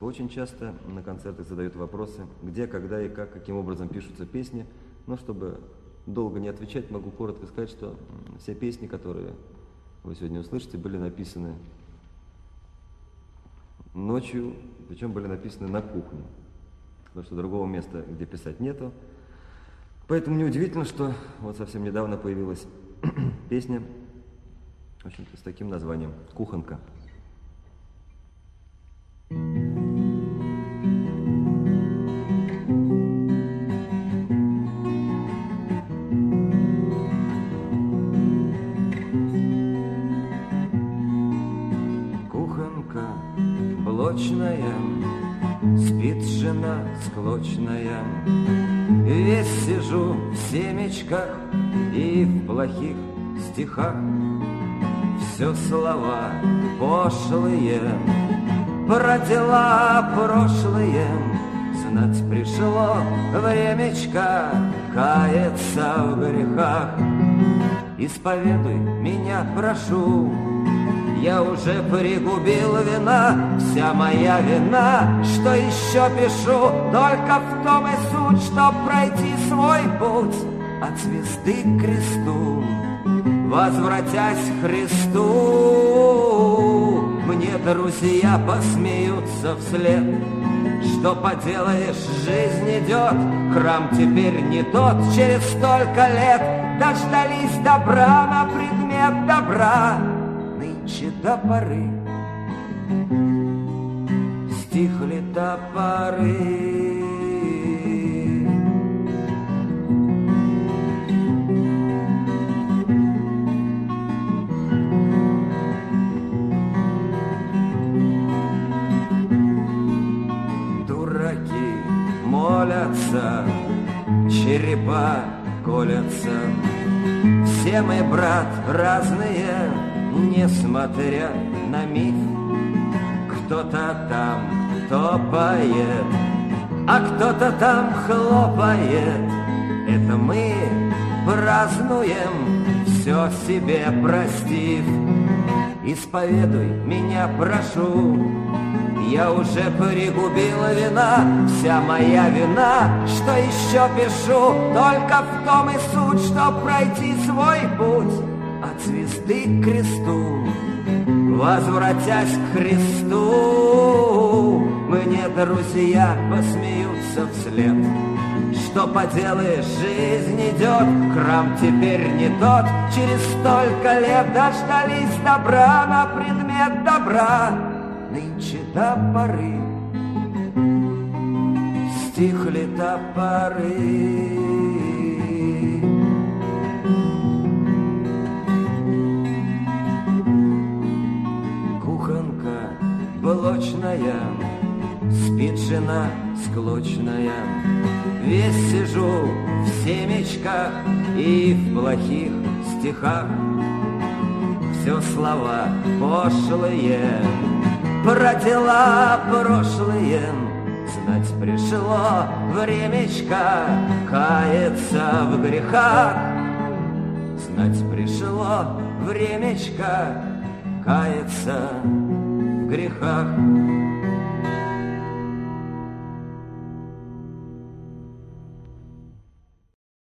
Очень часто на концертах задают вопросы, где, когда и как, каким образом пишутся песни. Но чтобы долго не отвечать, могу коротко сказать, что все песни, которые вы сегодня услышите, были написаны ночью, причем были написаны на кухне, потому что другого места, где писать, нету. Поэтому неудивительно, что вот совсем недавно появилась песня, в общем-то, с таким названием «Кухонка». Кухонка блочная, спит жена склочная. Весь сижу в семечках и в плохих стихах. Все слова пошлые, про дела прошлые. Знать пришло времечко каяться в грехах. Исповедуй меня, прошу, я уже пригубил вина. Вся моя вина, что еще пишу, только в том и суть, чтоб пройти свой путь от звезды к кресту. Возвратясь к Христу, мне друзья посмеются вслед. Что поделаешь, жизнь идет, храм теперь не тот, через столько лет. Дождались добра на предмет добра, нынче до поры стихли топоры. Молятся, черепа колятся. Все мы, брат, разные, несмотря на миф. Кто-то там топает, а кто-то там хлопает. Это мы празднуем, все себе простив. Исповедуй меня, прошу, я уже пригубил вина. Вся моя вина, что еще пишу, только в том и суть, чтоб пройти свой путь от звезды к кресту. Возвратясь к Христу, мне друзья посмеются вслед. Что поделаешь, жизнь идет, храм теперь не тот. Через столько лет дождались добра на предмет добра, нынче до поры стихли топоры. Кухонка блочная, спит жена склочная. Весь сижу в семечках и в плохих стихах. Все слова пошлые, про дела прошлые. Знать пришло времечко каяться в грехах. Знать пришло времечко каяться в грехах.